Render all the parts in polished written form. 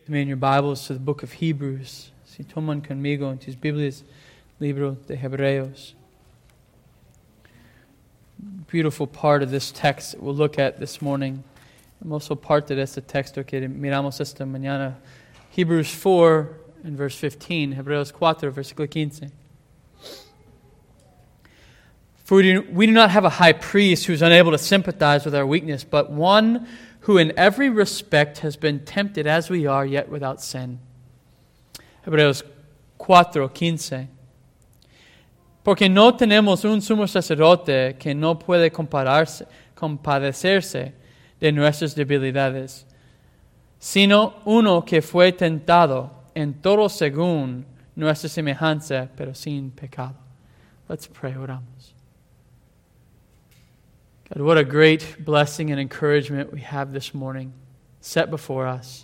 me in your Bibles to the book of Hebrews. Si toman conmigo en tus Biblias, libro de Hebreos. Beautiful part of this text that we'll look at this morning. Also parte de este texto que miramos esta mañana. Hebrews 4 and verse 15. Hebreos 4, versículo 15. For we do not have a high priest who is unable to sympathize with our weakness, but one who in every respect has been tempted as we are, yet without sin. Hebreos 4:15. Porque no tenemos un sumo sacerdote que no puede compadecerse de nuestras debilidades, sino uno que fue tentado en todo según nuestra semejanza, pero sin pecado. Let's pray, oramos. God, what a great blessing and encouragement we have this morning set before us.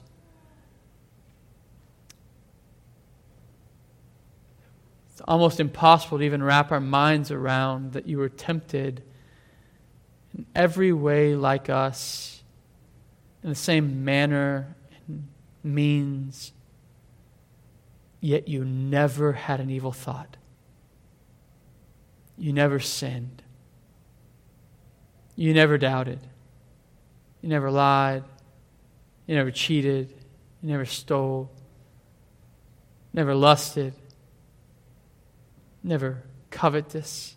It's almost impossible to even wrap our minds around that you were tempted in every way like us, in the same manner and means, yet you never had an evil thought. You never sinned. You never doubted. You never lied. You never cheated. You never stole. Never lusted. Never covetous.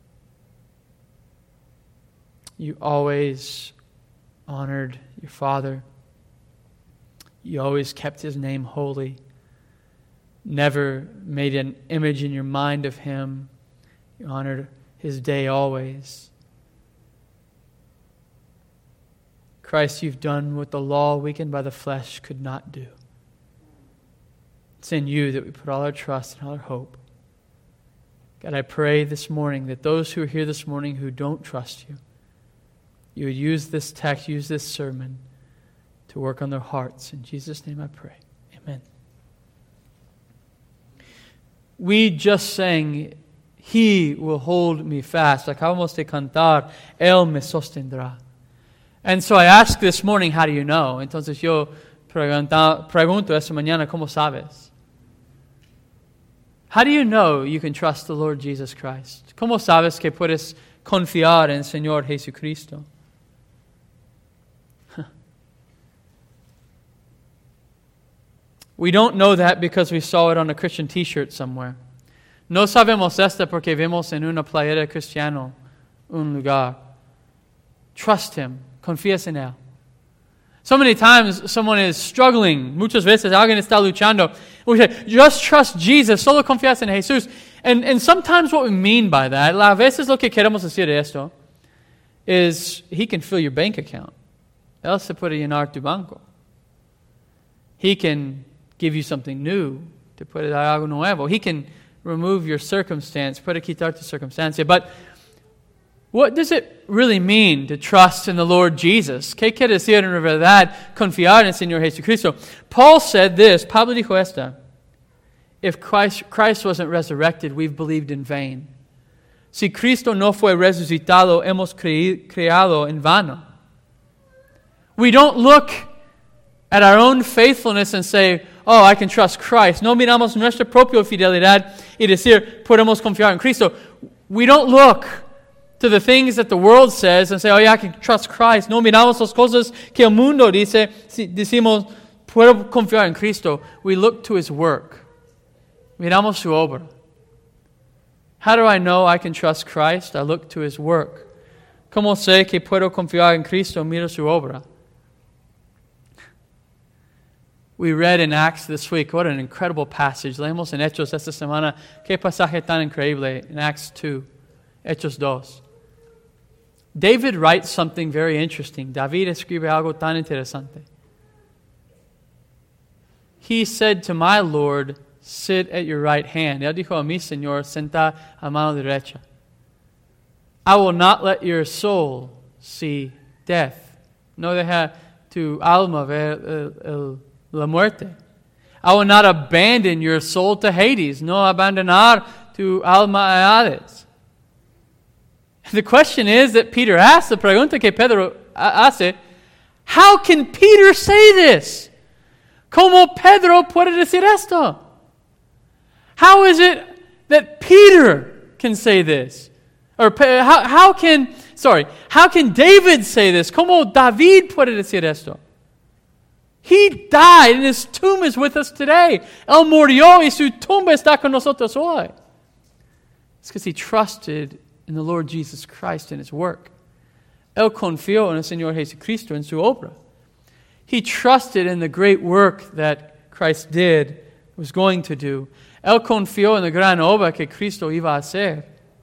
You always honored your Father. You always kept His name holy. Never made an image in your mind of Him. You honored His day always. Christ, you've done what the law weakened by the flesh could not do. It's in you that we put all our trust and all our hope. God, I pray this morning that those who are here this morning who don't trust you, you would use this text, use this sermon to work on their hearts. In Jesus' name I pray. Amen. We just sang, He will hold me fast. Acabamos de cantar, Él me sostendrá. And so I ask this morning, how do you know? Entonces yo pregunto esta mañana, ¿cómo sabes? How do you know you can trust the Lord Jesus Christ? ¿Cómo sabes que puedes confiar en el Señor Jesucristo? We don't know that because we saw it on a Christian t-shirt somewhere. No sabemos esto porque vemos en una playera cristiana un lugar. Trust Him. Confías en Él. So many times someone is struggling. Muchas veces alguien está luchando. We say, just trust Jesus. Solo confías en Jesús. And sometimes what we mean by that, a veces lo que queremos decir de esto, is He can fill your bank account. Él se puede llenar tu banco. He can give you something new. Te puede dar algo nuevo. He can remove your circumstance. Puede quitar tu circunstancia. But what does it really mean to trust in the Lord Jesus? ¿Qué quiere decir en verdad confiar en el Señor Jesucristo? Paul said this, Pablo dijo esta, if Christ wasn't resurrected, we've believed in vain. Si Cristo no fue resucitado, hemos creado en vano. We don't look at our own faithfulness and say, oh, I can trust Christ. No miramos nuestra propia fidelidad y decir, podemos confiar en Cristo. We don't look to the things that the world says and say, oh yeah, I can trust Christ. No miramos las cosas que el mundo dice, decimos, puedo confiar en Cristo. We look to His work. Miramos su obra. How do I know I can trust Christ? I look to His work. ¿Cómo sé que puedo confiar en Cristo? Miro su obra. We read in Acts this week, what an incredible passage. Leemos en Hechos esta semana. Qué pasaje tan increíble in Acts 2. Hechos 2. David writes something very interesting. David escribe algo tan interesante. He said to my Lord, sit at your right hand. Él dijo a mi Señor, senta a mano derecha. I will not let your soul see death. No deja tu alma ver la muerte. I will not abandon your soul to Hades. No abandonar tu alma a Hades. The question is that Peter asks, the pregunta que Pedro hace, how can Peter say this? ¿Cómo Pedro puede decir esto? How is it that Peter can say this? Or how can David say this? ¿Cómo David puede decir esto? He died and his tomb is with us today. Él murió y su tumba está con nosotros hoy. It's because he trusted in the Lord Jesus Christ and his work. Él confió en el Señor Jesucristo en su obra. He trusted in the great work that Christ was going to do. Él confió en la gran obra que Cristo iba a hacer.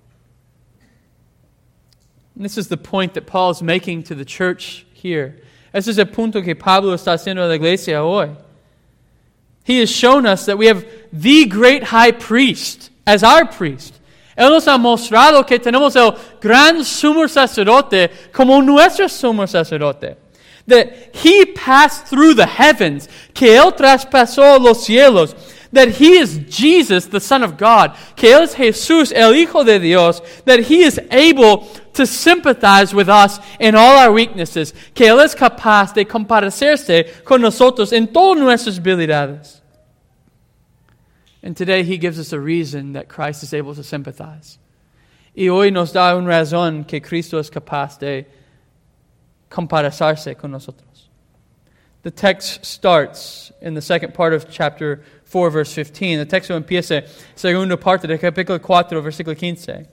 And this is the point that Paul is making to the church here. Ese es el punto que Pablo está haciendo a la iglesia hoy. He has shown us that we have the great high priest as our priest. Él nos ha mostrado que tenemos el gran sumo sacerdote como nuestro sumo sacerdote. That he passed through the heavens, que él traspasó los cielos. That he is Jesus, the Son of God. Que él es Jesús, el Hijo de Dios. That he is able to sympathize with us in all our weaknesses. Que él es capaz de compadecerse con nosotros en todas nuestras debilidades. And today he gives us a reason that Christ is able to sympathize. Y hoy nos da una razón que Cristo es capaz de compadecerse con nosotros. The text starts in the second part of chapter 4, verse 15. El texto empieza, segunda parte del capítulo 4, versículo 15.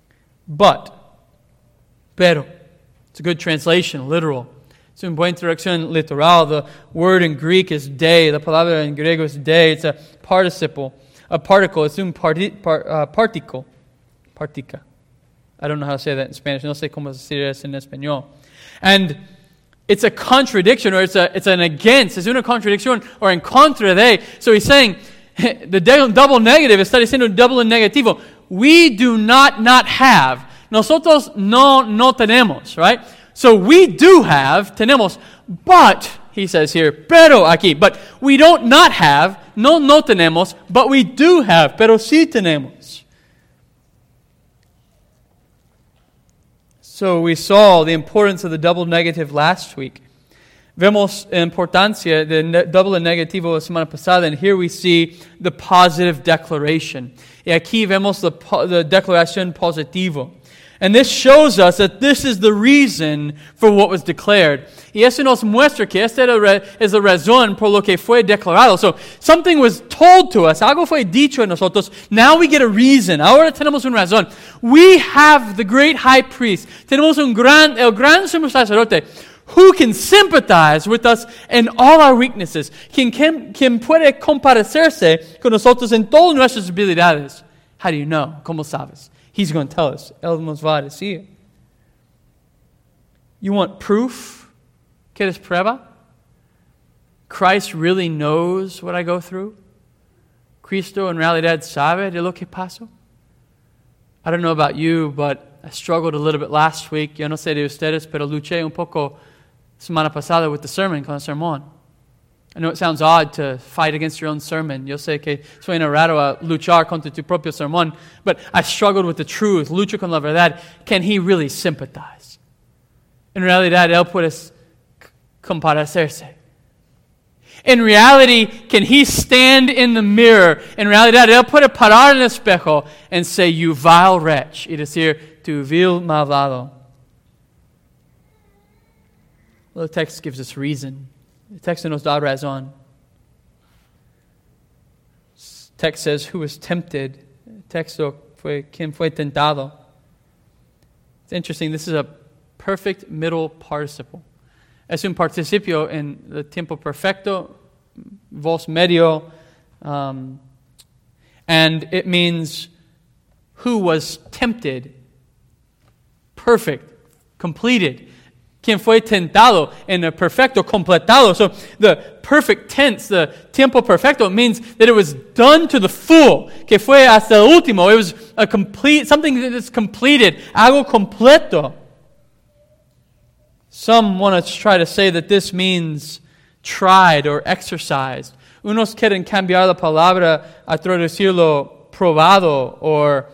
Pero, it's a good translation, literal. Es una buena traducción literal. The word in Greek is de. La palabra en griego es de. It's a participle. A particle. It's un particle. Partica. I don't know how to say that in Spanish. No sé cómo decir eso en español. And it's a contradiction, or it's an against. Es una contradicción, or en contra de. So he's saying, the double negative, está diciendo double en negativo. We do not have. Nosotros no tenemos, right? So we do have, tenemos, but, he says here, pero aquí, but we don't not have, no tenemos, but we do have, pero sí tenemos. So we saw the importance of the double negative last week. Vemos la importancia de double negativo la semana pasada, and here we see the positive declaration. Y aquí vemos the declaración positivo. And this shows us that this is the reason for what was declared. Y eso nos muestra que esta es la razón por lo que fue declarado. So, something was told to us. Algo fue dicho a nosotros. Now we get a reason. Ahora tenemos una razón. We have the great high priest. Tenemos el gran sumo sacerdote who can sympathize with us in all our weaknesses. Quien puede compadecerse con nosotros en todas nuestras debilidades. How do you know? ¿Cómo sabes? He's going to tell us. Él nos va a decir. You want proof? ¿Quieres prueba? Christ really knows what I go through. Cristo en realidad sabe de lo que paso. I don't know about you, but I struggled a little bit last week. Yo no sé de ustedes, pero luché un poco semana pasada with the sermon, con el sermón. I know it sounds odd to fight against your own sermon. Yo sé que suena raro a luchar contra tu propio sermón, but I struggled with the truth. Lucho con la verdad. Can he really sympathize? En realidad, él puede compadecerse. In reality, can he stand in the mirror? En realidad, él puede parar en el espejo and say, "You vile wretch," y decir, "Tu vil malvado." Well, the text gives us reason. El texto nos da razón. The text says, who was tempted. El texto fue, quien fue tentado. It's interesting, this is a perfect middle participle. Es un participio en el tiempo perfecto, voz medio, and it means who was tempted. Perfect, completed. Quien fue tentado en el perfecto, completado. So the perfect tense, the tiempo perfecto, means that it was done to the full. Que fue hasta el último. It was a complete, something that is completed. Algo completo. Some want to try to say that this means tried or exercised. Unos quieren cambiar la palabra a traducirlo probado or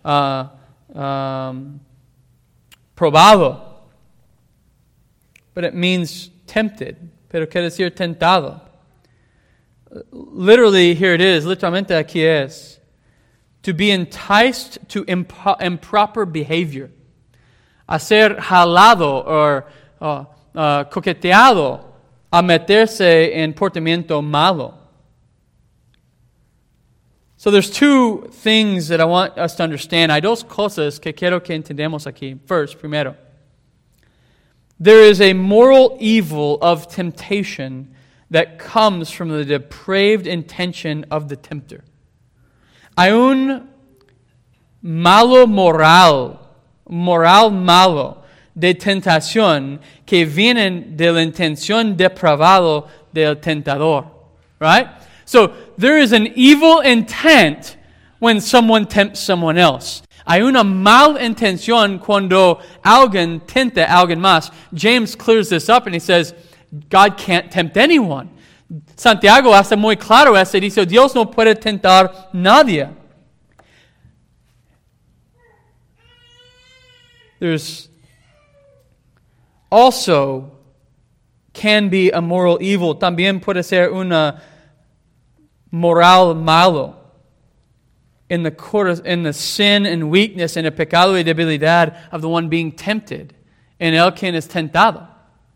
probado. But it means tempted, pero quiere decir tentado. literally, here it is, literalmente aquí es, to be enticed to improper behavior, a ser jalado or coqueteado a meterse en portamiento malo. So there's two things that I want us to understand. Hay dos cosas que quiero que entendamos aquí. First, primero, there is a moral evil of temptation that comes from the depraved intention of the tempter. Hay un malo moral malo de tentación que viene de la intención depravado del tentador. Right? So, there is an evil intent when someone tempts someone else. Hay una mal intención cuando alguien tenta a alguien más. James clears this up and he says, God can't tempt anyone. Santiago hace muy claro eso y dice, Dios no puede tentar nadie. There's also can be a moral evil. También puede ser una moral malo in the sin and weakness and the pecado y debilidad of the one being tempted and el quien es tentado.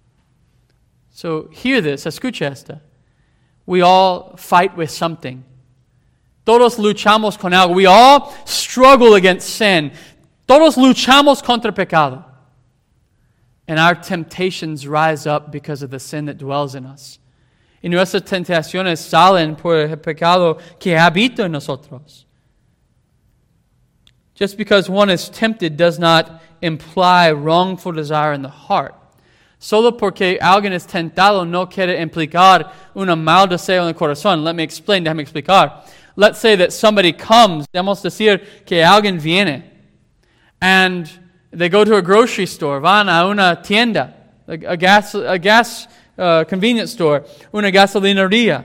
So hear this, escucha esta. We all fight with something. Todos luchamos con algo. We all struggle against sin. Todos luchamos contra pecado. And our temptations rise up because of the sin that dwells in us. Y nuestras tentaciones salen por el pecado que habita en nosotros. Just because one is tempted does not imply wrongful desire in the heart. Solo porque alguien es tentado no quiere implicar un mal deseo en el corazón. Let me explain, déjame explicar. Let's say that somebody comes, debemos decir que alguien viene, and they go to a grocery store, van a una tienda, a gas convenience store, una gasolinería.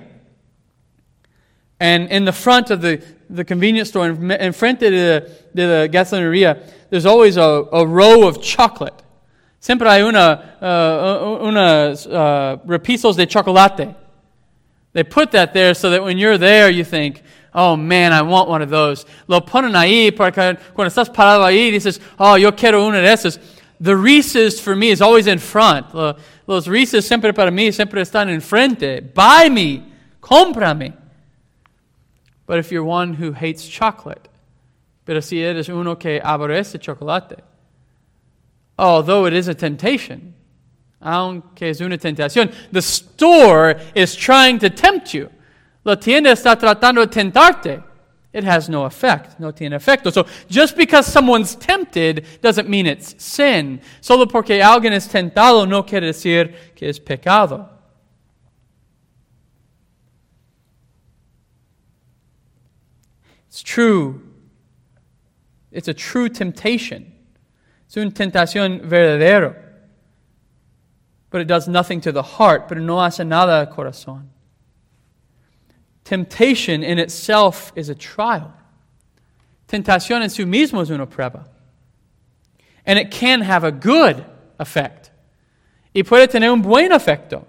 And in the front of the convenience store, in frente de la gasolinería, there's always a row of chocolate. Siempre hay unos repisos de chocolate. They put that there so that when you're there, you think, oh man, I want one of those. Lo ponen ahí para que cuando estás parado ahí, dices, oh, yo quiero uno de esos. The Reese's for me is always in front. Los Reese's siempre para mí siempre están en frente. Buy me, cómprame. But if you're one who hates chocolate, pero si eres uno que aborrece chocolate, although it is a temptation, aunque es una tentación, the store is trying to tempt you. La tienda está tratando de tentarte. It has no effect. No tiene efecto. So just because someone's tempted doesn't mean it's sin. Solo porque alguien es tentado no quiere decir que es pecado. It's true. It's a true temptation. Es una tentación verdadero. But it does nothing to the heart, pero no hace nada al corazón. Temptation in itself is a trial. Tentación en sí mismo es una prueba. And it can have a good effect. Y puede tener un buen efecto.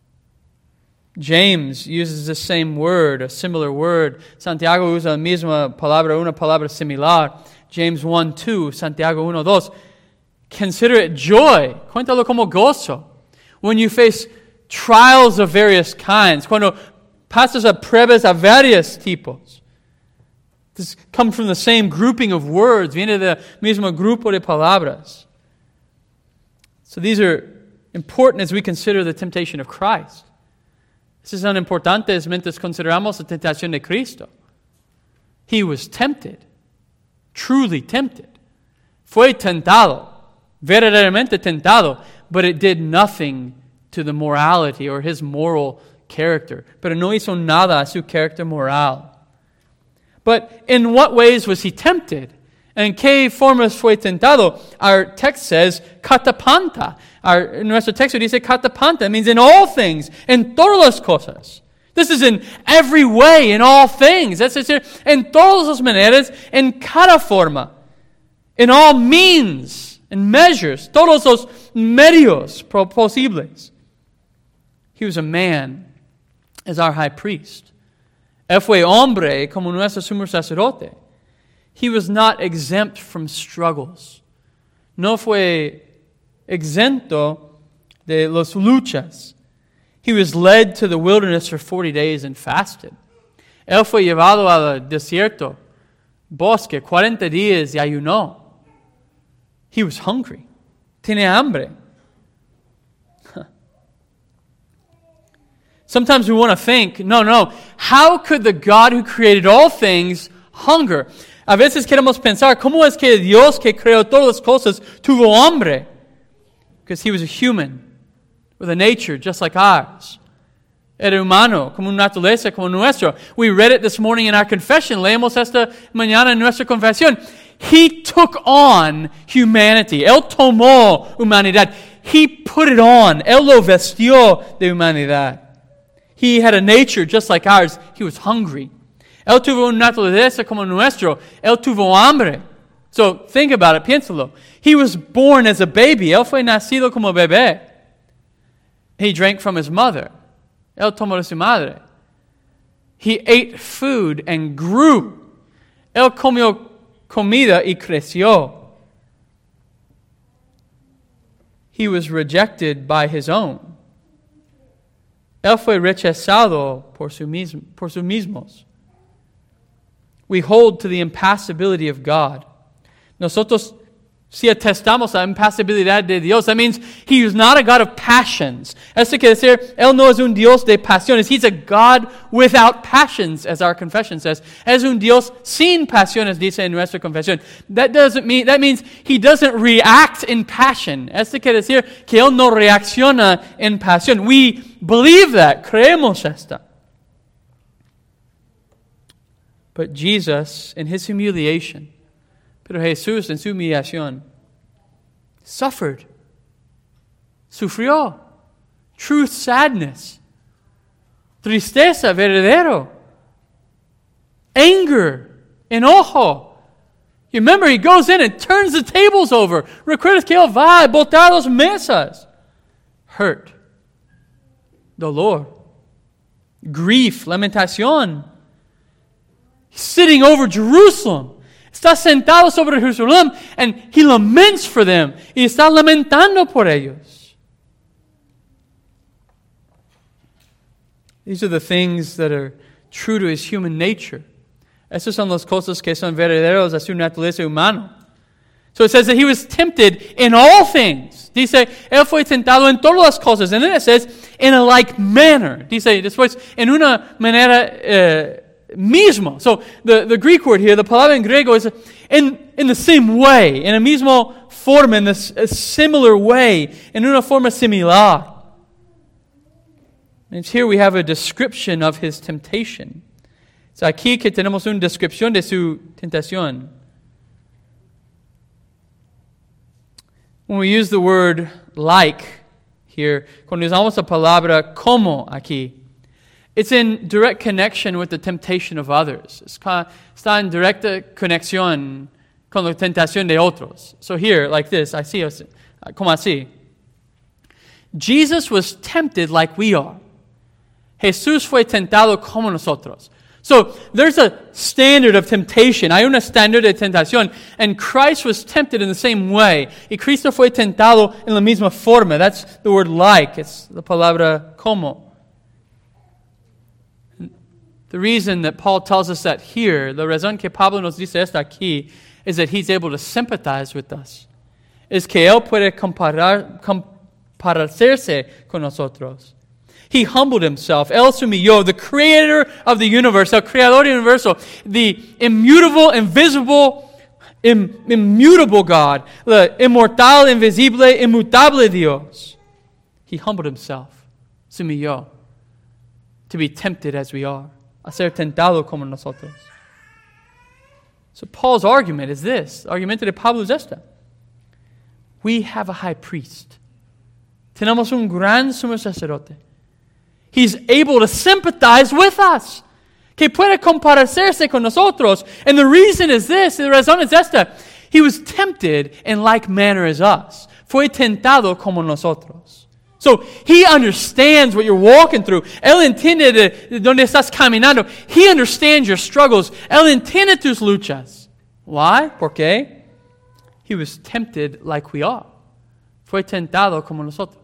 James uses the same word, a similar word. Santiago usa la misma palabra, una palabra similar. James 1:2, Santiago 1:2. Consider it joy. Cuéntalo como gozo. When you face trials of various kinds. Cuando pasas a pruebas a varios tipos. This comes from the same grouping of words. Viene del mismo grupo de palabras. So these are important as we consider the temptation of Christ. Estas son importantes mientras consideramos la tentación de Cristo. He was tempted. Truly tempted. Fue tentado. Verdaderamente tentado. But it did nothing to the morality or his moral character. Pero no hizo nada a su carácter moral. But in what ways was he tempted? ¿En qué formas fue tentado? Our text says, katapanta. Nuestro texto dice katapanta. It means in all things, en todas las cosas. This is in every way, in all things. That's decir, en todas las maneras, en cada forma. In all means and measures. Todos los medios posibles. He was a man. as our high priest. Él fue hombre como nuestro sumo sacerdote. He was not exempt from struggles. No fue exento de las luchas. He was led to the wilderness for 40 days and fasted. Él fue llevado al desierto, bosque, 40 días y ayunó. He was hungry. Tiene hambre. Sometimes we want to think, no, how could the God who created all things hunger? A veces queremos pensar, ¿cómo es que Dios que creó todas las cosas tuvo hambre? Because he was a human with a nature just like ours. Era humano, como una naturaleza como nuestro. We read it this morning in our confession. Leemos esta mañana en nuestra confesión. He took on humanity. Él tomó humanidad. He put it on. Él lo vestió de humanidad. He had a nature just like ours. He was hungry. Él tuvo una naturaleza como nuestro. Él tuvo hambre. So think about it, piénsalo. He was born as a baby. Él fue nacido como bebé. He drank from his mother. Él tomó de su madre. He ate food and grew. Él comió comida y creció. He was rejected by his own. Él fue rechazado por sus mismos. We hold to the impassibility of God. Nosotros si atestamos la impassibilidad de Dios, that means He is not a God of passions. Esto quiere decir, Él no es un Dios de pasiones. He's a God without passions, as our confession says. Es un Dios sin pasiones, dice en nuestra confesión. That means He doesn't react in passion. Esto quiere decir que Él no reacciona en pasión. We believe that. Creemos esta. But Jesus, in His humiliation, pero Jesús en su humillación suffered, sufrió, truth, sadness, tristeza, verdadero, anger, enojo. You remember, He goes in and turns the tables over. Recuerdas que Él va a botar las mesas. Hurt, dolor, grief, lamentación. Sitting over Jerusalem. Está sentado sobre Jerusalén and He laments for them. Y está lamentando por ellos. These are the things that are true to His human nature. Esas son las cosas que son verdaderos a su naturaleza humana. So it says that He was tempted in all things. Dice, Él fue tentado en todas las cosas. And then it says, in a like manner. Dice después, en una manera mismo. So the Greek word here, the palabra en griego is in the same way, in a mismo forma, in a similar way, en una forma similar. And here we have a description of His temptation. So aquí que tenemos una descripción de su tentación. When we use the word like here, cuando usamos la palabra como aquí, it's in direct connection with the temptation of others. Está en directa conexión con la tentación de otros. So here, like this, como así. Jesus was tempted like we are. Jesús fue tentado como nosotros. So there's a standard of temptation. Hay una estándar de tentación. And Christ was tempted in the same way. Y Cristo fue tentado en la misma forma. That's the word like. It's the palabra como. The reason that Paul tells us that here, la razón que Pablo nos dice esto aquí, is that he's able to sympathize with us. Es que Él puede compararse con nosotros. He humbled Himself. Él se humilló. The creator of the universe, el creador universal, the immutable, invisible, immutable God, the inmortal, invisible, inmutable Dios. He humbled Himself. Se humilló. To be tempted as we are. A ser tentado como nosotros. So Paul's argument is this. El argumento de Pablo es esta. We have a high priest. Tenemos un gran sumo sacerdote. He's able to sympathize with us. Que puede compararse con nosotros. And the reason is this. La razón es esta. He was tempted in like manner as us. Fue tentado como nosotros. So, He understands what you're walking through. Él entiende de donde estás caminando. He understands your struggles. Él entiende tus luchas. Why? Porque He was tempted like we are. Fue tentado como nosotros.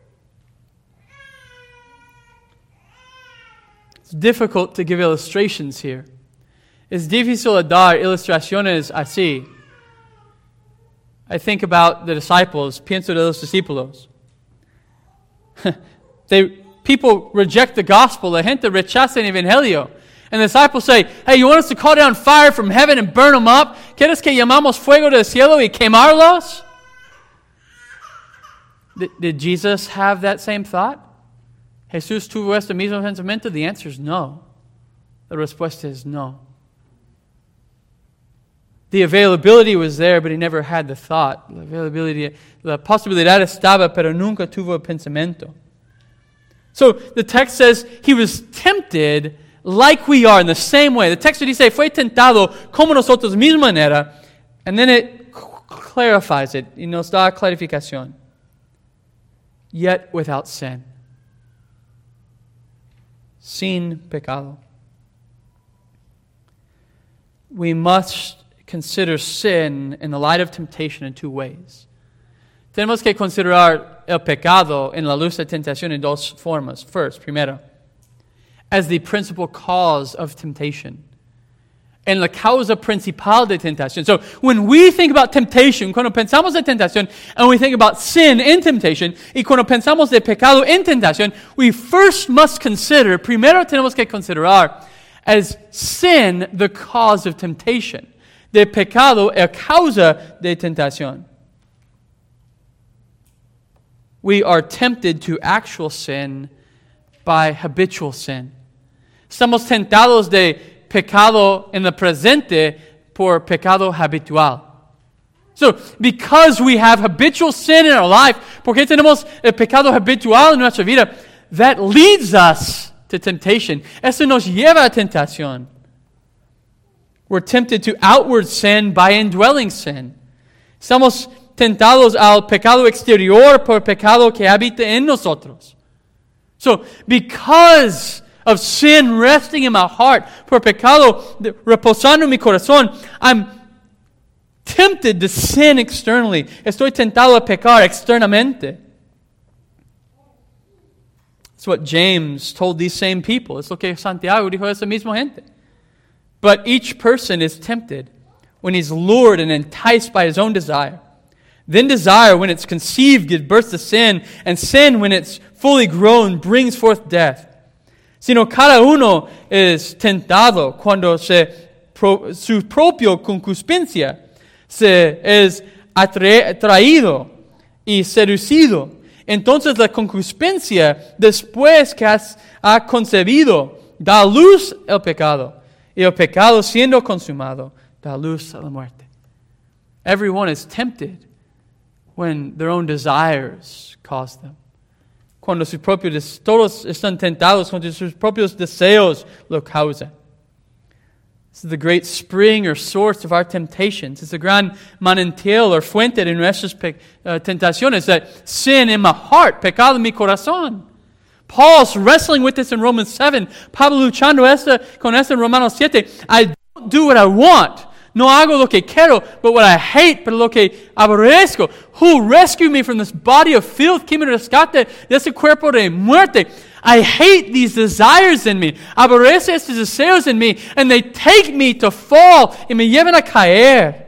It's difficult to give illustrations here. Es difícil dar ilustraciones así. I think about the disciples. Pienso de los discípulos. People reject the gospel. La gente rechaza el evangelio. And the disciples say, hey, you want us to call down fire from heaven and burn them up? ¿Quieres que llamamos fuego del cielo y quemarlos? Did Jesus have that same thought? ¿Jesús tuvo este mismo pensamiento? The answer is no. La respuesta es no. The availability was there, but he never had the thought. La posibilidad estaba, pero nunca tuvo el pensamiento. So the text says he was tempted like we are, in the same way. The text dice, fue tentado como nosotros, misma manera. And then it clarifies it. Y nos da clarificación. Yet without sin. Sin pecado. We must consider sin in the light of temptation in two ways. Tenemos que considerar el pecado en la luz de tentación en dos formas. First, primero, as the principal cause of temptation. En la causa principal de tentación. So, when we think about temptation, cuando pensamos de tentación, and we think about sin in temptation, y cuando pensamos de pecado en tentación, we first must consider, primero tenemos que considerar, as sin the cause of temptation. De pecado el causa de tentación. We are tempted to actual sin by habitual sin. Estamos tentados de pecado en el presente por pecado habitual. So, because we have habitual sin in our life, porque tenemos el pecado habitual en nuestra vida, that leads us to temptation. Eso nos lleva a tentación. We're tempted to outward sin by indwelling sin. Estamos tentados al pecado exterior por pecado que habita en nosotros. So, because of sin resting in my heart, por pecado reposando en mi corazón, I'm tempted to sin externally. Estoy tentado a pecar externamente. That's what James told these same people. Es lo que Santiago dijo a esa misma gente. But each person is tempted when he's lured and enticed by his own desire. Then desire, when it's conceived, gives birth to sin, and sin, when it's fully grown, brings forth death. Sino cada uno es tentado cuando su propia concupiscencia se es atraído y seducido. Entonces la concupiscencia, después que ha concebido, da luz al pecado. Y el pecado, siendo consumado, da luz a la muerte. Everyone is tempted when their own desires cause them. Cuando todos están tentados, cuando sus propios deseos lo causan. This is the great spring or source of our temptations. It's the gran manantial or fuente de nuestras tentaciones. That sin in my heart, pecado en mi corazón. Paul's wrestling with this in Romans 7. Pablo luchando con esto en Romanos 7. I don't do what I want. No hago lo que quiero, but what I hate, pero lo que aborrezco. Who rescued me from this body of filth? ¿Quién me rescate de ese cuerpo de muerte? I hate these desires in me. Aborrece estos deseos en mí, and they take me to fall, y me llevan a caer.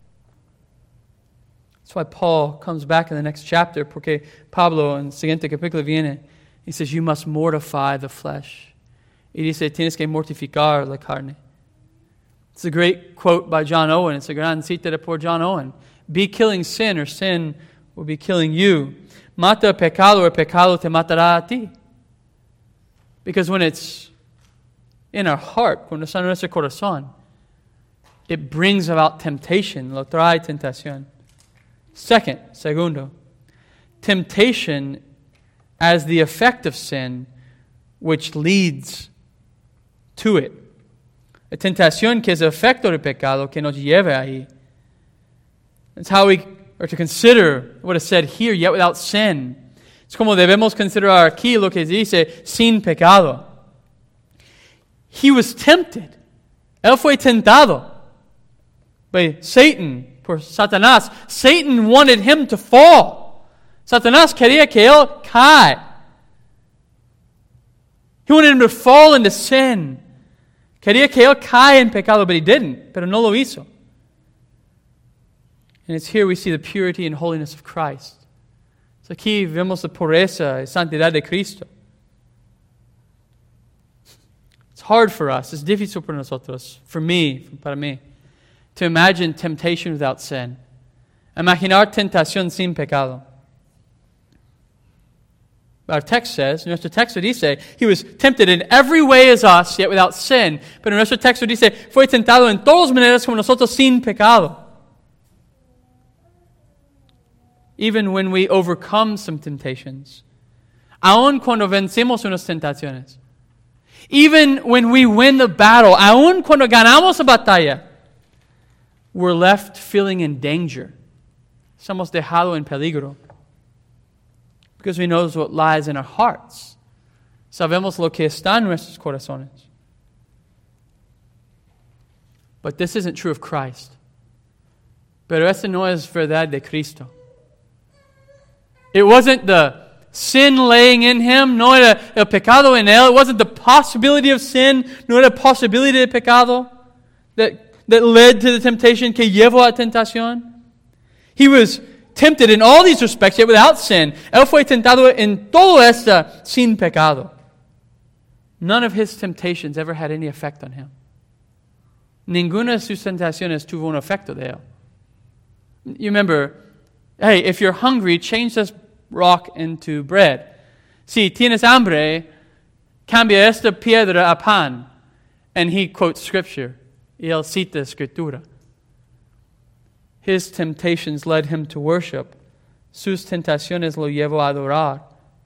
That's why Paul comes back in the next chapter, porque Pablo en el siguiente capítulo viene. He says, you must mortify the flesh. Y dice, tienes que mortificar la carne. It's a great quote by John Owen. It's a gran cita de por John Owen. Be killing sin, or sin will be killing you. Mata el pecado, or pecado te matará a ti. Because when it's in our heart, cuando está en nuestro corazón, it brings about temptation. Lo trae tentación. Segundo, temptation as the effect of sin, which leads to it. La tentación que es el efecto del pecado que nos lleva ahí. That's how we are to consider what is said here, yet without sin. Es como debemos considerar aquí lo que dice sin pecado. He was tempted. Él fue tentado by Satan, por Satanás. Satan wanted him to fall. Satanás quería que él caiga. He wanted him to fall into sin. Quería que él caiga en pecado, but he didn't. Pero no lo hizo. And it's here we see the purity and holiness of Christ. So aquí vemos la pureza y santidad de Cristo. It's hard for us, it's difícil para nosotros, para mí, to imagine temptation without sin. Imaginar tentación sin pecado. Our text says, nuestro texto dice, he was tempted in every way as us, yet without sin. Pero nuestro texto dice, fue tentado en todas maneras como nosotros sin pecado. Even when we overcome some temptations. Aun cuando vencemos unas tentaciones. Even when we win the battle. Aun cuando ganamos la batalla. We're left feeling in danger. Somos dejado en peligro. Because we know what lies in our hearts. Sabemos lo que está en nuestros corazones. But this isn't true of Christ. Pero esta no es verdad de Cristo. It wasn't the sin laying in him, no era el pecado en él. It wasn't the possibility of sin, no era posibilidad de pecado that led to the temptation, que llevó a tentación. He was tempted in all these respects, yet without sin. Él fue tentado en todo esto sin pecado. None of his temptations ever had any effect on him. Ninguna de sus tentaciones tuvo un efecto de él. You remember, hey, if you're hungry, change this rock into bread. Si tienes hambre, cambia esta piedra a pan. And he quotes scripture. Y él cita escritura. His temptations led him to worship. Sus tentaciones lo llevó a adorar.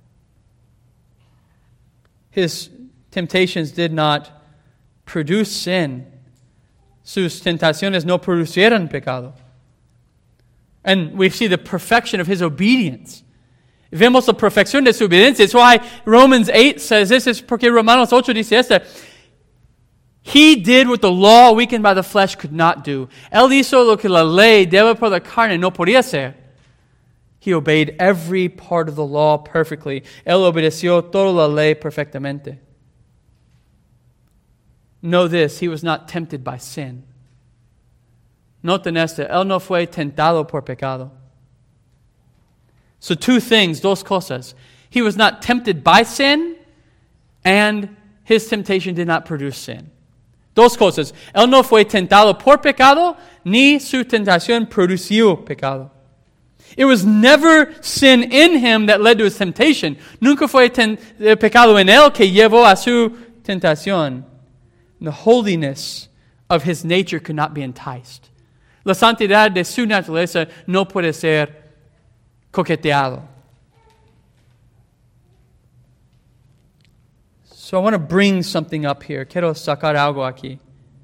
His temptations did not produce sin. Sus tentaciones no producieron pecado. And we see the perfection of his obedience. Vemos la perfección de su obediencia. It's why Romans 8 says this. Es porque Romanos 8 dice esto. He did what the law weakened by the flesh could not do. Él hizo lo que la ley débil por la carne no podía hacer. He obeyed every part of the law perfectly. Él obedeció toda la ley perfectamente. Know this, he was not tempted by sin. Noten esto, él no fue tentado por pecado. So two things, dos cosas. He was not tempted by sin, and his temptation did not produce sin. Dos cosas. Él no fue tentado por pecado, ni su tentación produció pecado. It was never sin in him that led to his temptation. Nunca fue pecado en él que llevó a su tentación. The holiness of his nature could not be enticed. La santidad de su naturaleza no puede ser coqueteado. So I want to bring something up here. Quiero sacar algo aquí.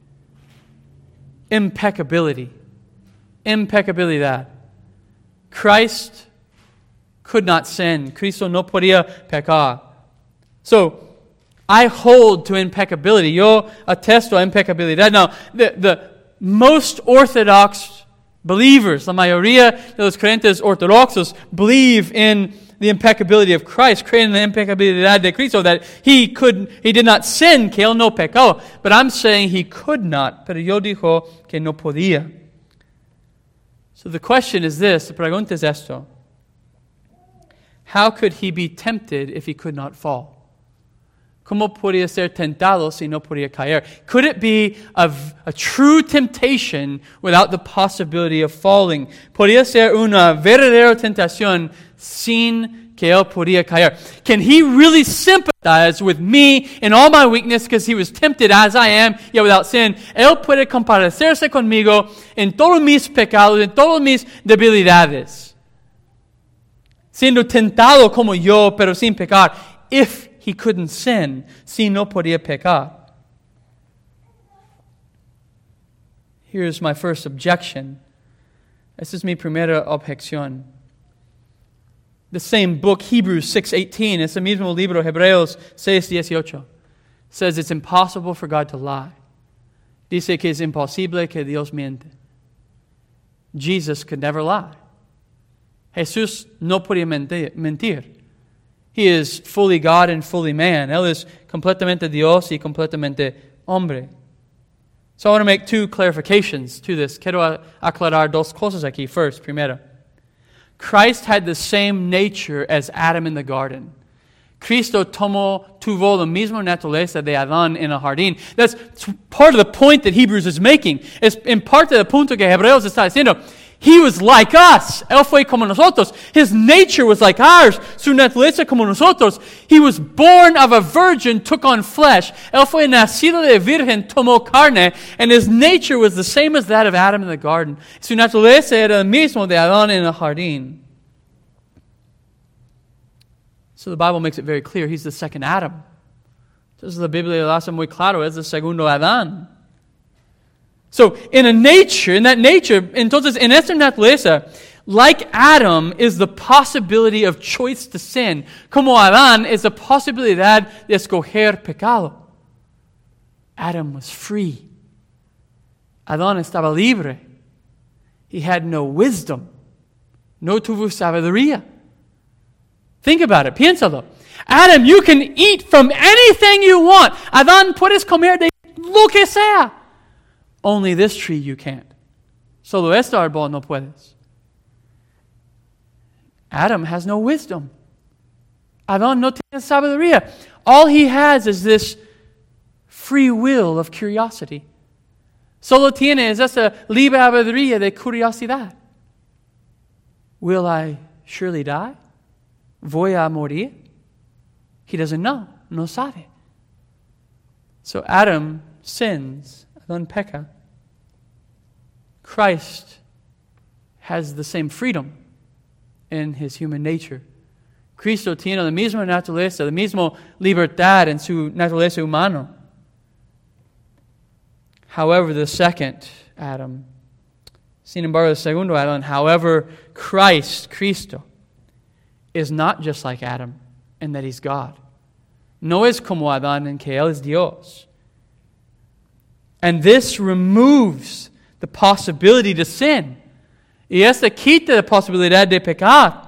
Impeccability. Impeccabilidad. Christ could not sin. Cristo no podía pecar. So, I hold to impeccability. Yo atesto a impeccabilidad. Now, the most orthodox believers, la mayoría de los creyentes ortodoxos, believe in the impeccability of Christ, creating the impeccabilidad de Cristo, that he did not sin, que él no pecó. But I'm saying he could not, pero yo dijo que no podía. So the question is this, the pregunta es esto. How could he be tempted if he could not fall? ¿Cómo podía ser tentado si no podía caer? Could it be a true temptation without the possibility of falling? ¿Podía ser una verdadera tentación sin que él podía caer? Can he really sympathize with me in all my weakness because he was tempted as I am, yet without sin? Él puede compadecerse conmigo en todos mis pecados, en todas mis debilidades. Siendo tentado como yo, pero sin pecar. If he couldn't sin, si no podía pecar. Here's my first objection. Esa es mi primera objeción. The same book, Hebrews 6:18, ese mismo libro, Hebreos 6:18, says it's impossible for God to lie. Dice que es imposible que Dios miente. Jesus could never lie. Jesús no podía mentir. He is fully God and fully man. Él es completamente Dios y completamente hombre. So I want to make two clarifications to this. Quiero aclarar dos cosas aquí. First, primero, Christ had the same nature as Adam in the garden. Cristo tuvo la misma naturaleza de Adán en el jardín. That's part of the point that Hebrews is making. Es en parte del punto que Hebreos está diciendo. He was like us. Él fue como nosotros. His nature was like ours. Su naturaleza como nosotros. He was born of a virgin, took on flesh. Él fue nacido de virgen, tomó carne. And his nature was the same as that of Adam in the garden. Su naturaleza era el mismo de Adán en el jardín. So the Bible makes it very clear. He's the second Adam. Entonces la Biblia lo hace muy claro. Es el segundo Adán. So, in that nature, entonces, en esta naturaleza, like Adam is the possibility of choice to sin. Como Adán es la posibilidad de escoger pecado. Adam was free. Adán estaba libre. He had no wisdom. No tuvo sabiduría. Think about it. Piénsalo. Adam, you can eat from anything you want. Adán, puedes comer de lo que sea. Only this tree you can't. Solo este árbol no puedes. Adam has no wisdom. Adán no tiene sabiduría. All he has is this free will of curiosity. Solo tiene esa libre albedrío de curiosidad. Will I surely die? ¿Voy a morir? He doesn't know. No sabe. So Adam sins. Adán peca. Christ has the same freedom in his human nature. Cristo tiene la misma naturaleza, la misma libertad en su naturaleza humana. However, the second Adam, sin embargo, el segundo Adán, however, Cristo, is not just like Adam in that he's God. No es como Adán en que él es Dios. And this removes the possibility to sin. Y esta quita la posibilidad de pecar.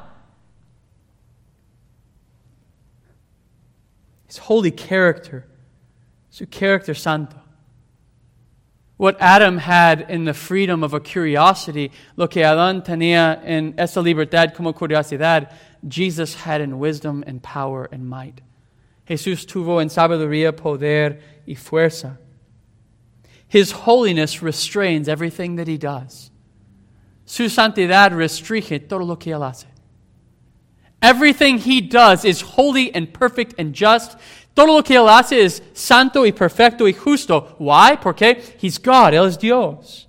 His holy character, su carácter santo. What Adam had in the freedom of a curiosity, lo que Adán tenía en esa libertad como curiosidad, Jesus had in wisdom and power and might. Jesús tuvo en sabiduría, poder y fuerza. His holiness restrains everything that he does. Su santidad restringe todo lo que él hace. Everything he does is holy and perfect and just. Todo lo que él hace es santo y perfecto y justo. Why? Porque he's God. Él es Dios.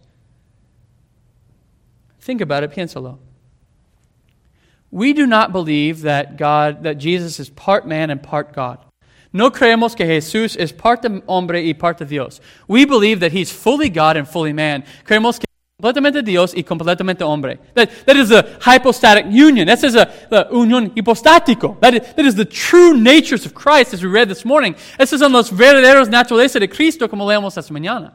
Think about it. Piénsalo. We do not believe that Jesus is part man and part God. No creemos que Jesús es parte hombre y parte Dios. We believe that he's fully God and fully man. Creemos que es completamente Dios y completamente hombre. That is a hypostatic union. That is the unión hipostático. That is the true natures of Christ as we read this morning. Esas son los verdaderos naturalezas de Cristo como leemos esta mañana.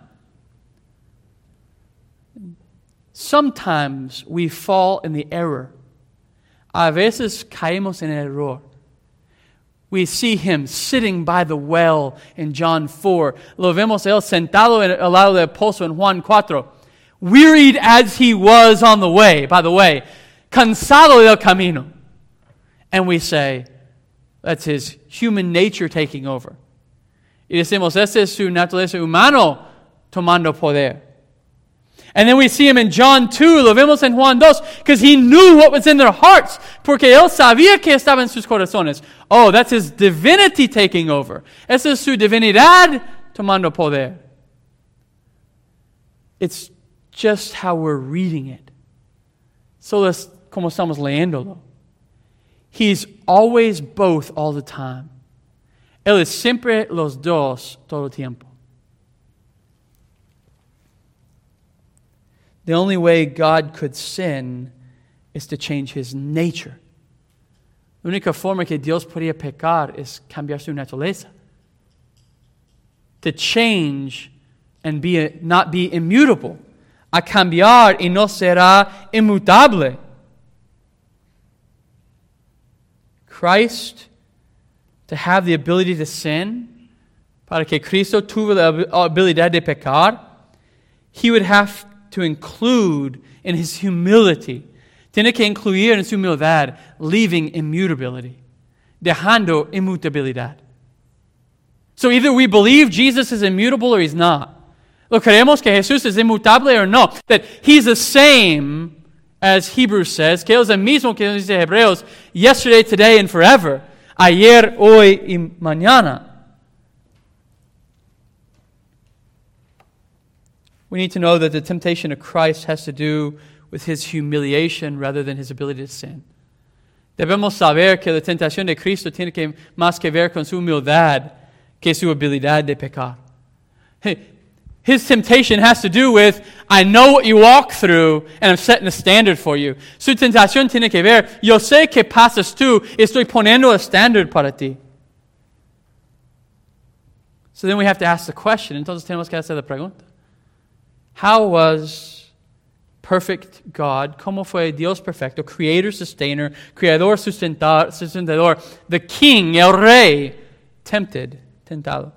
Sometimes we fall in the error. A veces caemos en el error. We see him sitting by the well in John 4. Lo vemos él sentado al lado del pozo en Juan 4. Wearied as he was on the way, by the way. Cansado del camino. And we say, that's his human nature taking over. Y decimos, ese es su naturaleza humano tomando poder. And then we see him in John 2, lo vemos en Juan 2, because he knew what was in their hearts, porque él sabía que estaba en sus corazones. Oh, that's his divinity taking over. Esa es su divinidad tomando poder. It's just how we're reading it. Solo es como estamos leyéndolo. He's always both all the time. Él es siempre los dos todo el tiempo. The only way God could sin is to change his nature. La única forma que Dios podía pecar es cambiar su naturaleza. To change and not be immutable. A cambiar y no será inmutable. Christ, to have the ability to sin, para que Cristo tuvo la habilidad de pecar, He would have to include in His humility, tiene que incluir en su humildad, leaving immutability, dejando inmutabilidad. So either we believe Jesus is immutable or He's not. Lo creemos que Jesús es inmutable or no. That He's the same, as Hebrews says, que Él es el mismo que dice Hebreos, yesterday, today, and forever. Ayer, hoy, y mañana. We need to know that the temptation of Christ has to do with His humiliation rather than His ability to sin. Debemos saber que la tentación de Cristo tiene más que ver con su humildad que su habilidad de pecar. His temptation has to do with, I know what you walk through, and I'm setting a standard for you. Su tentación tiene que ver, yo sé que pasas tú, estoy poniendo el standard para ti. So then we have to ask the question, entonces tenemos que hacer la pregunta. How was perfect God, cómo fue Dios perfecto, creator, sustainer, creador, sustentador, the king, el rey, tempted, tentado?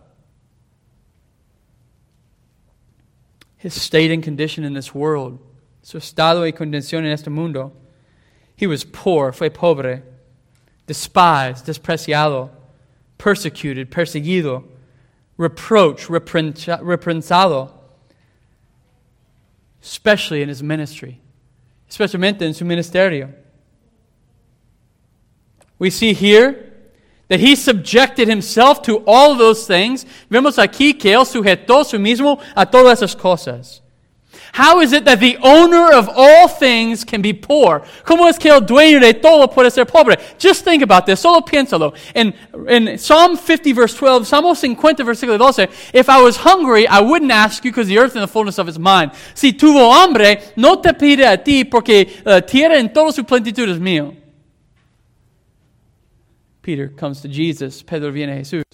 His state and condition in this world, su estado y condición en este mundo. He was poor, fue pobre, despised, despreciado, persecuted, perseguido, reproached, reprensado, especially in his ministry, especialmente en su ministerio. We see here that He subjected Himself to all those things. Vemos aquí que Él sujetó su mismo a todas esas cosas. How is it that the owner of all things can be poor? ¿Cómo es que el dueño de todo puede ser pobre? Just think about this. Solo piénsalo. In Psalm 50 verse 12, Salmo 50 versículo 12, if I was hungry, I wouldn't ask you because the earth and the fullness of its mine. Si tuvo hambre, no te pide a ti porque la tierra en toda su plenitud es mío. Peter comes to Jesus. Pedro viene a Jesús.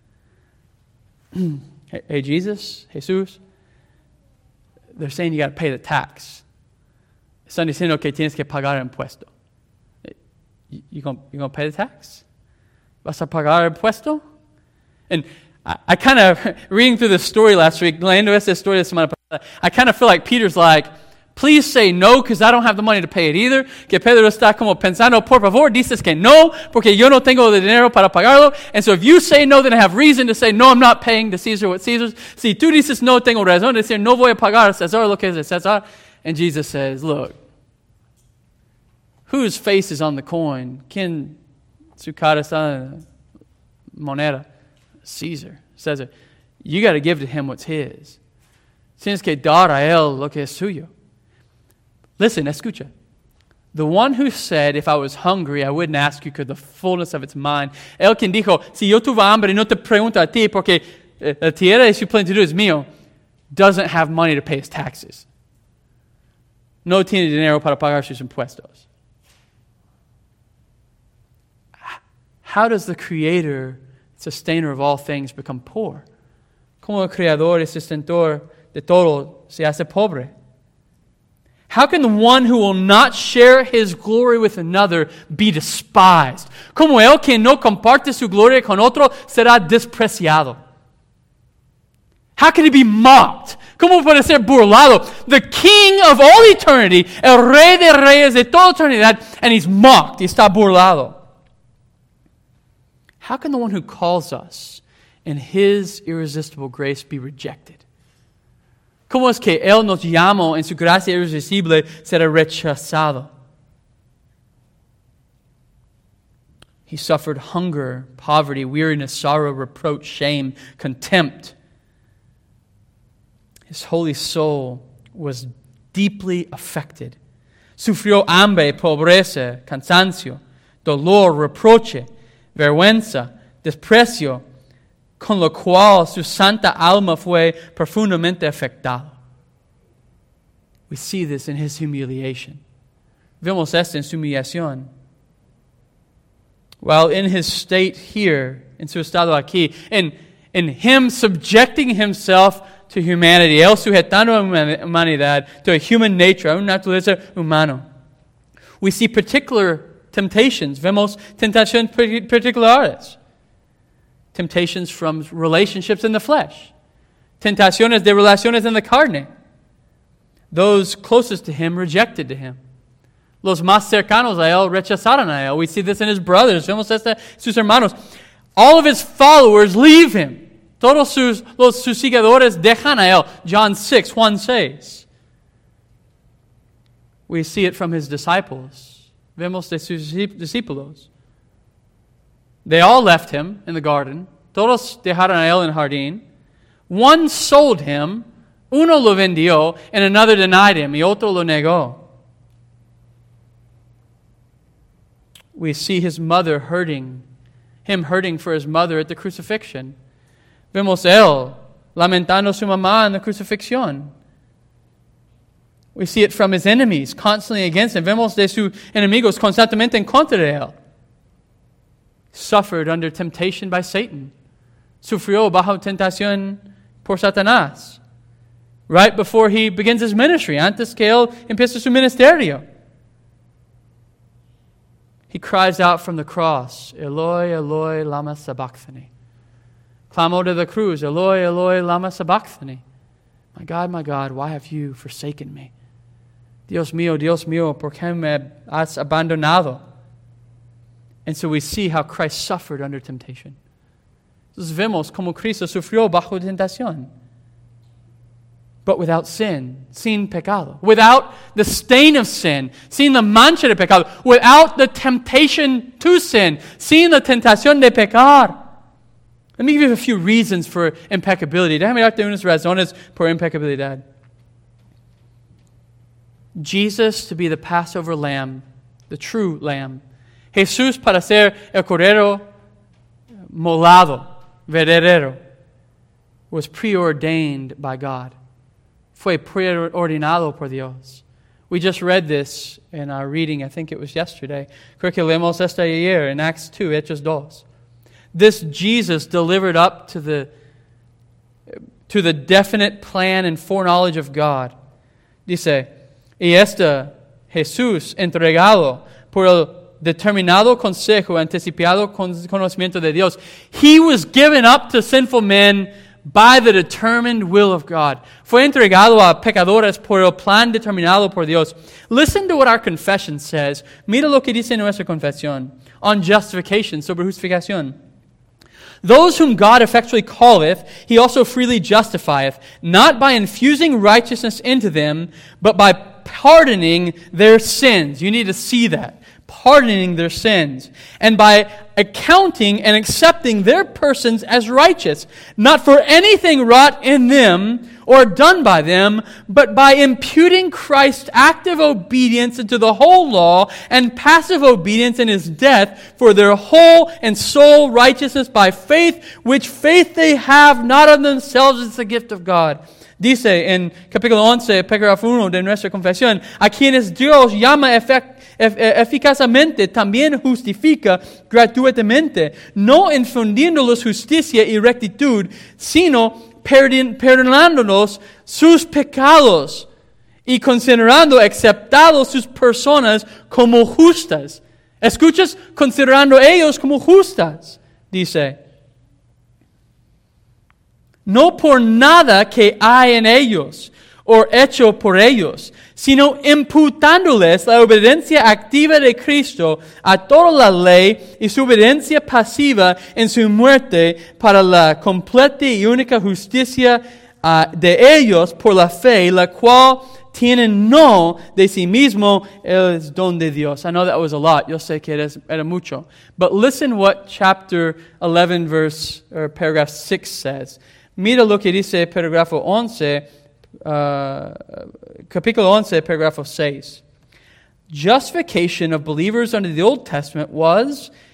Hey, Jesus, they're saying you got to pay the tax. Están diciendo que tienes que pagar el impuesto. You gonna pay the tax? ¿Vas a pagar el impuesto? And I kind of, reading through this story last week, leyendo esta historia de semana pasada, I kind of feel like Peter's like, please say no, because I don't have the money to pay it either. Que Pedro está como pensando, por favor, dices que no, porque yo no tengo el dinero para pagarlo. And so if you say no, then I have reason to say, no, I'm not paying to Caesar what Caesar's. Si tú dices no, tengo razón de decir, no voy a pagar a César lo que es de César. And Jesus says, look, whose face is on the coin? ¿Quién su cara está en la moneda? Caesar. César. You got to give to him what's his. Tienes que dar a él lo que es suyo. Listen, escucha. The one who said, if I was hungry, I wouldn't ask you because the fullness of its mine. El quien dijo, si yo tuve hambre, no te pregunto a ti porque la tierra y su plenitud es mío, doesn't have money to pay his taxes. No tiene dinero para pagar sus impuestos. How does the creator, sustainer of all things, become poor? ¿Cómo el creador y sustentor de todo se hace pobre? How can the one who will not share his glory with another be despised? Como el que no comparte su gloria con otro será despreciado. How can he be mocked? ¿Cómo puede ser burlado? The king of all eternity, el rey de reyes de toda eternidad, and he's mocked, y está burlado. How can the one who calls us in his irresistible grace be rejected? ¿Cómo es que Él nos llamó en su gracia irresistible será rechazado? He suffered hunger, poverty, weariness, sorrow, reproach, shame, contempt. His holy soul was deeply affected. Sufrió hambre, pobreza, cansancio, dolor, reproche, vergüenza, desprecio, con lo cual su santa alma fue profundamente afectada. We see this in his humiliation. Vemos esto en su humillación. while in his state here, en su estado aquí, in him subjecting himself to humanity, él sujetando a la humanidad, to a human nature, a una naturaleza humana. We see particular temptations. Vemos tentaciones particulares. Temptations from relationships in the flesh. Tentaciones de relaciones en la carne. Those closest to him rejected to him. Los más cercanos a él rechazaron a él. We see this in his brothers. Vemos esta sus hermanos. All of his followers leave him. Todos sus seguidores dejan a él. John 6, Juan 6. We see it from his disciples. Vemos de sus discípulos. They all left him in the garden. Todos dejaron a él en el jardín. One sold him, uno lo vendió, and another denied him, y otro lo negó. We see his mother hurting for his mother at the crucifixion. Vemos él lamentando su mamá en la crucifixión. We see it from his enemies, constantly against him. Vemos de sus enemigos constantemente en contra de él. Suffered under temptation by Satan. Sufrió bajo tentación por Satanás. Right before he begins his ministry, antes que él empiece su ministerio. He cries out from the cross, Eloi, Eloi, lama sabachthani. Clamó de la cruz, Eloi, Eloi, lama sabachthani. My God, why have you forsaken me? Dios mío, ¿por qué me has abandonado? And so we see how Christ suffered under temptation. Entonces vemos como Cristo sufrió bajo tentación. But without sin, sin pecado. Without the stain of sin, sin la mancha de pecado. Without the temptation to sin, sin la tentación de pecar. Let me give you a few reasons for impeccability. Déjame darte unas razones por impecabilidad. Jesus to be the Passover lamb, the true lamb. Jesús para ser el cordero molado, verdadero, was preordained by God. Fue preordenado por Dios. We just read this in our reading, I think it was yesterday. Creo que leemos esta ayer in Acts 2, Hechos 2. This Jesus delivered up to the definite plan and foreknowledge of God. Dice, y este Jesús entregado por el determinado consejo, anticipado conocimiento de Dios. He was given up to sinful men by the determined will of God. Fue entregado a pecadores por el plan determinado por Dios. Listen to what our confession says. Mira lo que dice nuestra confesión on justification, sobre justificación. Those whom God effectually calleth, He also freely justifieth, not by infusing righteousness into them, but by pardoning their sins. You need to see that. Pardoning their sins. And by accounting and accepting their persons as righteous, not for anything wrought in them or done by them, but by imputing Christ's active obedience into the whole law and passive obedience in His death for their whole and sole righteousness by faith, which faith they have not of themselves, it's the gift of God. Dice en capítulo 11, párrafo 1 de nuestra confesión, a quienes Dios llama eficazmente, también justifica gratuitamente, no infundiéndolos justicia y rectitud, sino perdonándonos sus pecados y considerando aceptados sus personas como justas. ¿Escuchas? Considerando ellos como justas, dice. No por nada que hay en ellos o hecho por ellos, sino imputándoles la obediencia activa de Cristo a toda la ley y su obediencia pasiva en su muerte para la completa y única justicia de ellos por la fe, la cual tienen no de sí mismo el don de Dios. I know that was a lot. Yo sé que era mucho. But listen what chapter 11 paragraph 6 says. Mira lo que dice parágrafo 11, capítulo 11, parágrafo 6. Justification of believers under the Old Testament was,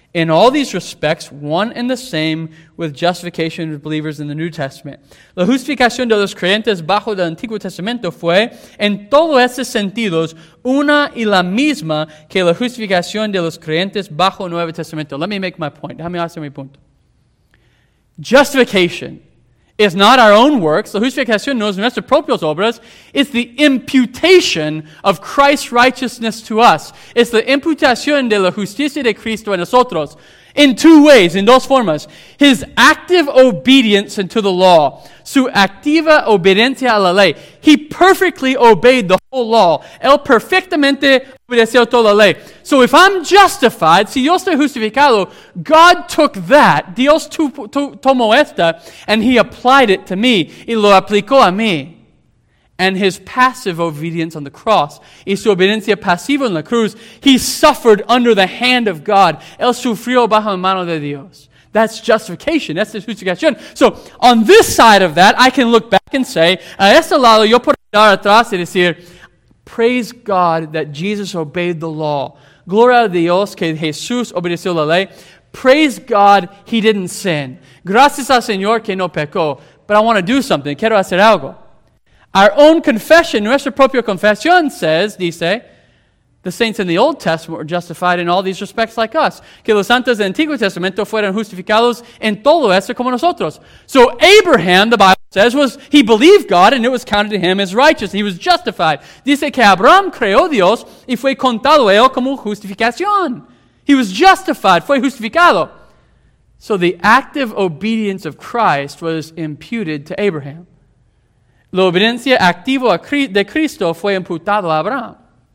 In all these respects, one and the same with justification of believers in the New Testament. La justificación de los creyentes bajo el Antiguo Testamento fue, en todos estos sentidos, una y la misma que la justificación de los creyentes bajo el Nuevo Testamento. Let me make my point. Déjame hacer mi punto. Justification is not our own works. La justificación no es nuestras propias obras. It's the imputation of Christ's righteousness to us. It's the imputación de la justicia de Cristo en nosotros. In two ways, in dos formas. His active obedience unto the law. Su activa obediencia a la ley. He perfectly obeyed the whole law. Él perfectamente obedeció toda la ley. So if I'm justified, si yo estoy justificado, God took that, Dios tomó esta, and He applied it to me. Y lo aplicó a mí. And His passive obedience on the cross, y su obediencia pasiva en la cruz, He suffered under the hand of God. Él sufrió bajo la mano de Dios. That's justification. That's the justificación. So, on this side of that, I can look back and say, a este lado, yo puedo mirar atrás y decir, praise God that Jesus obeyed the law. Gloria a Dios que Jesús obedeció la ley. Praise God He didn't sin. Gracias al Señor que no pecó. But I want to do something. Quiero hacer algo. Our own confession, nuestra propia confesión dice, the saints in the Old Testament were justified in all these respects like us. Que los santos del Antiguo Testamento fueron justificados en todo esto como nosotros. So Abraham, the Bible says, he believed God and it was counted to him as righteous. He was justified. Dice que Abraham creó Dios y fue contado a él como justificación. He was justified, fue justificado. So the active obedience of Christ was imputed to Abraham. La obediencia activa de Cristo fue imputado a Abraham.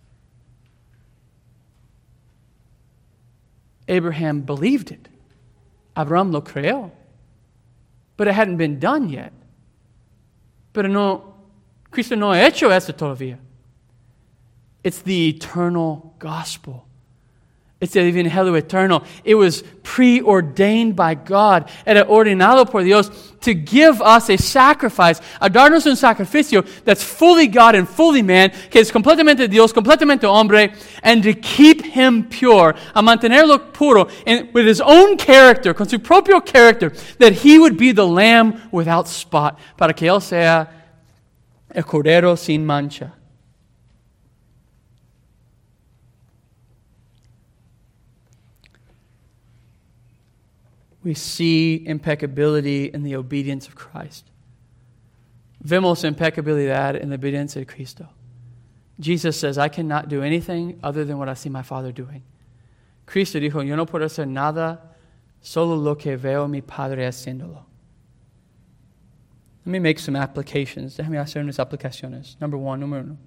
Abraham believed it. Abraham lo creó. But it hadn't been done yet. Pero no, Cristo no ha hecho esto todavía. It's the eternal gospel. It's el evangelio eterno. It was preordained by God. Era ordenado por Dios to give us a sacrifice, a darnos un sacrificio that's fully God and fully man, que es completamente Dios, completamente hombre, and to keep Him pure, a mantenerlo puro, and with His own character, con su propio character, that He would be the Lamb without spot, para que Él sea el Cordero sin mancha. We see impeccability in the obedience of Christ. Vemos impeccabilidad en la obediencia de Cristo. Jesus says, I cannot do anything other than what I see my Father doing. Cristo dijo, yo no puedo hacer nada, solo lo que veo mi Padre haciéndolo. Let me make some applications. Déjame hacer unas aplicaciones. Número uno.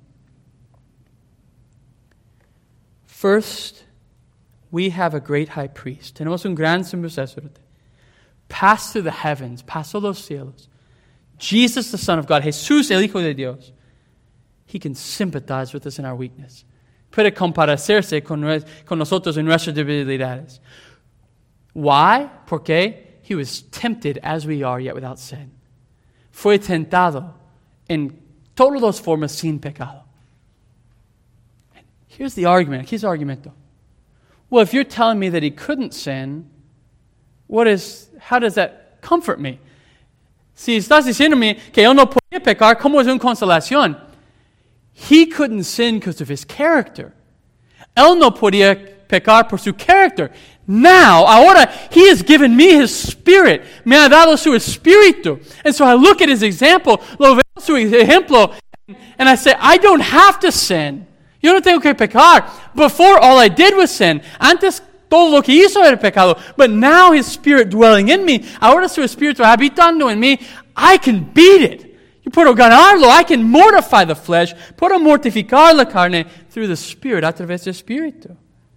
First, we have a great high priest. Tenemos un gran sumo sacerdote. Passed through the heavens, pasó los cielos. Jesus, the Son of God, Jesús, el Hijo de Dios. He can sympathize with us in our weakness. Puede compadecerse con nosotros en nuestras debilidades. Why? Porque He was tempted as we are, yet without sin. Fue tentado en todas las formas sin pecado. And here's the argument. Here's the argumento. Well, if you're telling me that He couldn't sin, how does that comfort me? Si estás diciéndome que Él no podía pecar, ¿cómo es una consolación? He couldn't sin because of His character. Él no podía pecar por su character. Now, ahora, He has given me His Spirit. Me ha dado su Espíritu. And so I look at His example, lo veo su ejemplo, and I say, I don't have to sin. Yo no tengo que pecar. Before, all I did was sin. Antes, todo lo que hizo era pecado. But now His Spirit dwelling in me, ahora su Espíritu habitando en mí, I can beat it. Yo puedo ganarlo. I can mortify the flesh. Puedo mortificar la carne through the Spirit, a través del Espíritu.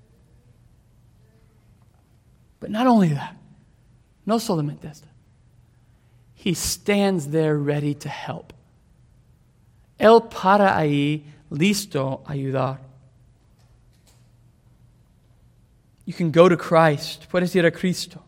But not only that. No solamente esto. He stands there ready to help. Él para ahí listo a ayudar. You can go to Christ. Puedes ir a Cristo.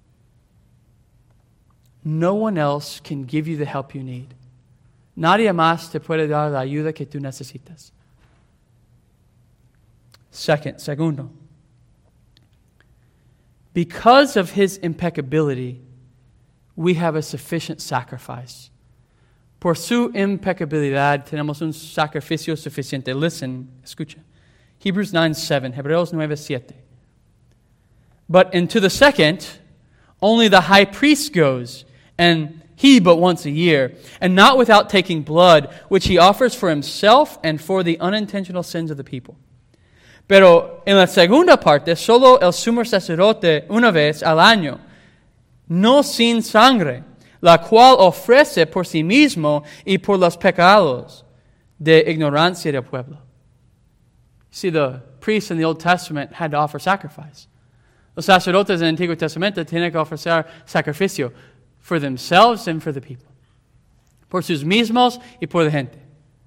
No one else can give you the help you need. Nadie más te puede dar la ayuda que tú necesitas. Segundo, Because of His impeccability, we have a sufficient sacrifice. Por su impecabilidad tenemos un sacrificio suficiente. Listen, escucha. Hebrews 9:7, Hebreos 9:7. But into the second, only the high priest goes, and he but once a year, and not without taking blood, which he offers for himself and for the unintentional sins of the people. Pero en la segunda parte, solo el sumo sacerdote una vez al año, no sin sangre, la cual ofrece por sí mismo y por los pecados de ignorancia del pueblo. See, the priests in the Old Testament had to offer sacrifice. Los sacerdotes en el Antiguo Testamento tienen que ofrecer sacrificio for themselves and for the people. Por sus mismos y por la gente.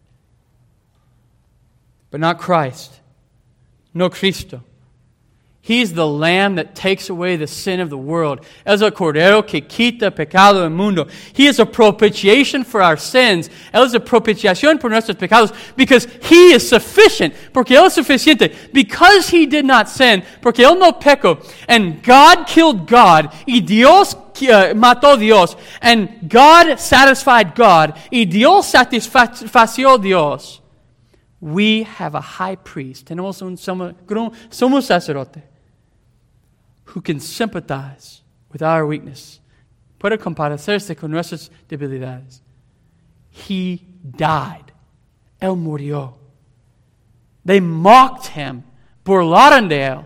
But not Christ. No Cristo. He's the Lamb that takes away the sin of the world. Es el Cordero que quita el pecado del mundo. He is a propitiation for our sins. Él es a propiciación por nuestros pecados because He is sufficient. Porque Él es suficiente. Because He did not sin. Porque Él no pecó. And God killed God. Y Dios mató a Dios. And God satisfied God. Y Dios satisfació a Dios. We have a high priest. Tenemos un sumo sacerdote who can sympathize with our weakness. Puede compadecerse con nuestras debilidades. He died. Él murió. They mocked Him, burlaron de Él.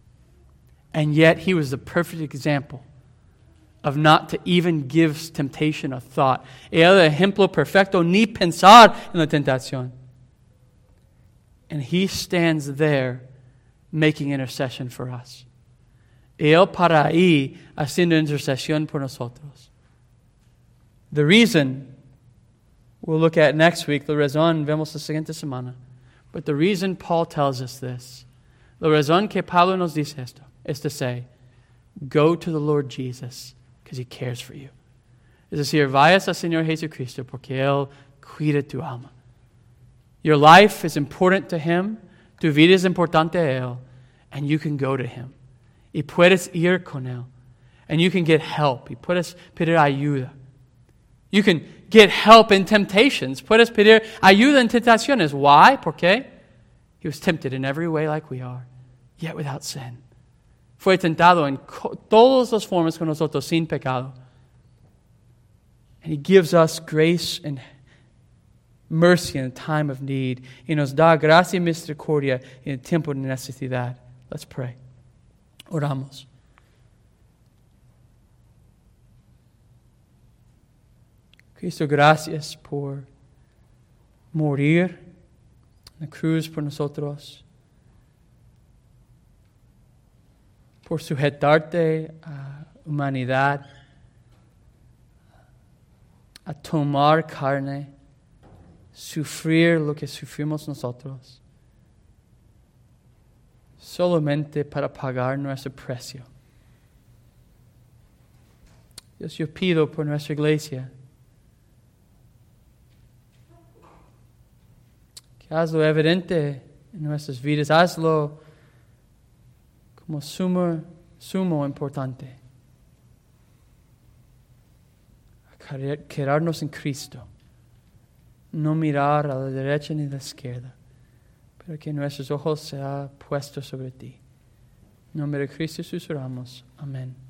And yet He was the perfect example of not to even give temptation a thought. El ejemplo perfecto, ni pensar en la tentación. And He stands there making intercession for us. Él para ahí haciendo intercesión por nosotros. The reason, we'll look at next week, la razón, vemos la siguiente semana. But the reason Paul tells us this, la razón que Pablo nos dice esto, is to say, go to the Lord Jesus, because He cares for you. Es decir, vayas al Señor Jesucristo, porque Él cuida tu alma. Your life is important to Him, tu vida es importante a Él, and you can go to Him. Y puedes ir con Él. And you can get help. Y puedes pedir ayuda. You can get help in temptations. Puedes pedir ayuda en tentaciones. Why? ¿Por qué? He was tempted in every way like we are, yet without sin. Fue tentado en todas las formas con nosotros, sin pecado. And He gives us grace and mercy in a time of need. Y nos da gracia y misericordia en el tiempo de necesidad. Let's pray. Oramos. Cristo, gracias por morir en la cruz por nosotros, por sujetarte a humanidad, a tomar carne, sufrir lo que sufrimos nosotros, solamente para pagar nuestro precio. Dios, yo pido por nuestra iglesia que hazlo evidente en nuestras vidas, hazlo como sumo importante. Quedarnos en Cristo, no mirar a la derecha ni a la izquierda, pero que nuestros ojos sean puestos sobre ti. En nombre de Cristo Jesús oramos. Amén.